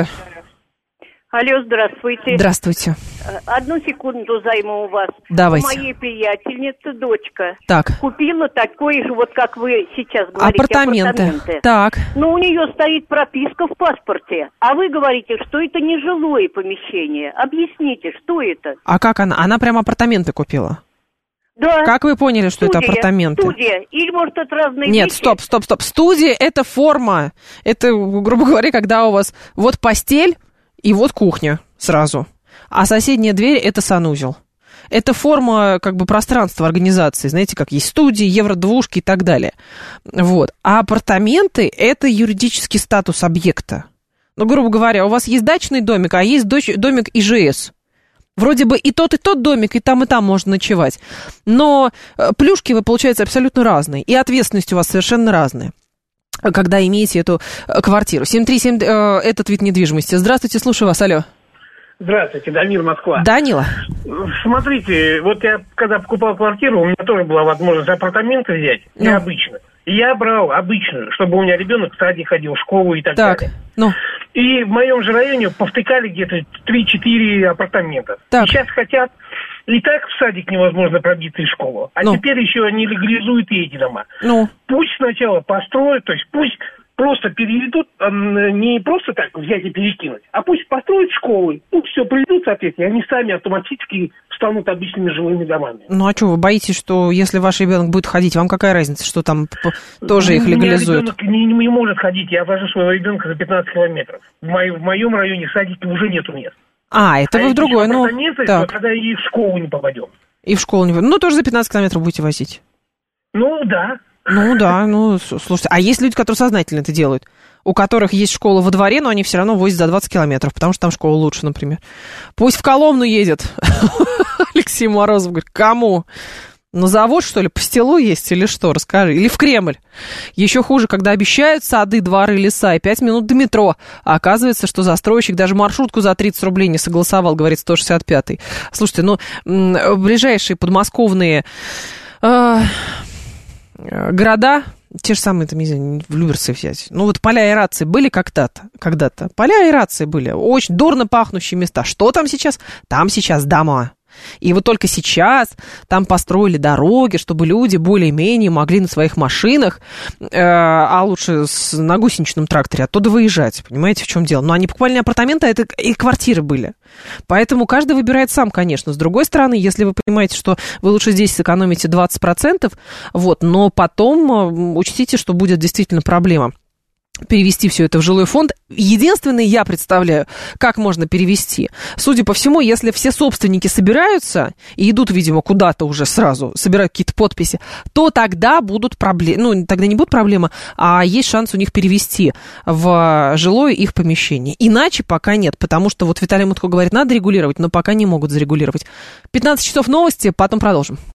Алло, здравствуйте. Здравствуйте. Одну секунду займу у вас. Давайте. У моей приятельницы дочка так. купила такой же, вот как вы сейчас говорите, апартаменты. апартаменты. Так. Но у нее стоит прописка в паспорте, а вы говорите, что это не жилое помещение. Объясните, что это? А как она? Она прям апартаменты купила? Да. Как вы поняли, что студия, это апартаменты? Студия. Или, может, это разные Нет, вещи? стоп, стоп, стоп. Студия – это форма. Это, грубо говоря, когда у вас вот постель, и вот кухня сразу. А соседняя дверь – это санузел. Это форма как бы пространства организации. Знаете, как есть студии, евродвушки и так далее. Вот. А апартаменты – это юридический статус объекта. Ну, грубо говоря, у вас есть дачный домик, а есть домик ИЖС. Вроде бы и тот, и тот домик, и там, и там можно ночевать. Но плюшки вы, получается, абсолютно разные. И ответственность у вас совершенно разная, когда имеете эту квартиру. семь три семь, э, этот вид недвижимости. Здравствуйте, слушаю вас, алло. Здравствуйте, Дамир, Москва. Данила. Смотрите, вот я когда покупал квартиру, у меня тоже была возможность апартаменты взять, ну. необычно. И я брал обычную, чтобы у меня ребенок в садик ходил, в школу и так, так далее. Ну. И в моем же районе повтыкали где-то три-четыре апартамента. Так. И сейчас хотят... И так в садик невозможно пробиться в школу. А ну. теперь еще они легализуют и эти дома. Ну. Пусть сначала построят, то есть пусть просто переведут, не просто так взять и перекинуть, а пусть построят школы, пусть все приведут, соответственно, и они сами автоматически станут обычными жилыми домами. Ну а что, вы боитесь, что если ваш ребенок будет ходить, вам какая разница, что там тоже их легализуют? У меня ребенок не, не может ходить, я вожу своего ребенка за пятнадцать километров. В, мо- в моем районе садики уже нету мест. А, это а вы в другой, ну, так. Тогда и в школу не попадем. И в школу не попадем. Ну, тоже за пятнадцать километров будете возить. Ну, да. Ну, да, ну, слушайте, а есть люди, которые сознательно это делают, у которых есть школа во дворе, но они все равно возят за двадцать километров, потому что там школа лучше, например. Пусть в Коломну едет. Алексей Морозов говорит, кому? На завод, что ли, пастилу есть или что? Расскажи. Или в Кремль. Еще хуже, когда обещают сады, дворы, леса и пять минут до метро. А оказывается, что застройщик даже маршрутку за тридцать рублей не согласовал, говорит сто шестьдесят пятый. Слушайте, ну, ближайшие подмосковные э, города, те же самые, там, не знаю, в Люберцы взять. Ну, вот поля аэрации были когда-то, когда-то. Поля аэрации были, очень дурно пахнущие места. Что там сейчас? Там сейчас дома. И вот только сейчас там построили дороги, чтобы люди более-менее могли на своих машинах, э, а лучше с, на гусеничном тракторе оттуда выезжать. Понимаете, в чем дело? Но они покупали не апартаменты, а это и квартиры были. Поэтому каждый выбирает сам, конечно. С другой стороны, если вы понимаете, что вы лучше здесь сэкономите двадцать процентов, вот, но потом учтите, что будет действительно проблема перевести все это в жилой фонд. Единственное, я представляю, как можно перевести. Судя по всему, если все собственники собираются и идут, видимо, куда-то уже сразу, собирают какие-то подписи, то тогда будут проблемы. Ну, тогда не будут проблемы, а есть шанс у них перевести в жилое их помещение. Иначе пока нет, потому что вот Виталий Мутко говорит, надо регулировать, но пока не могут зарегулировать. пятнадцать часов новости, потом продолжим.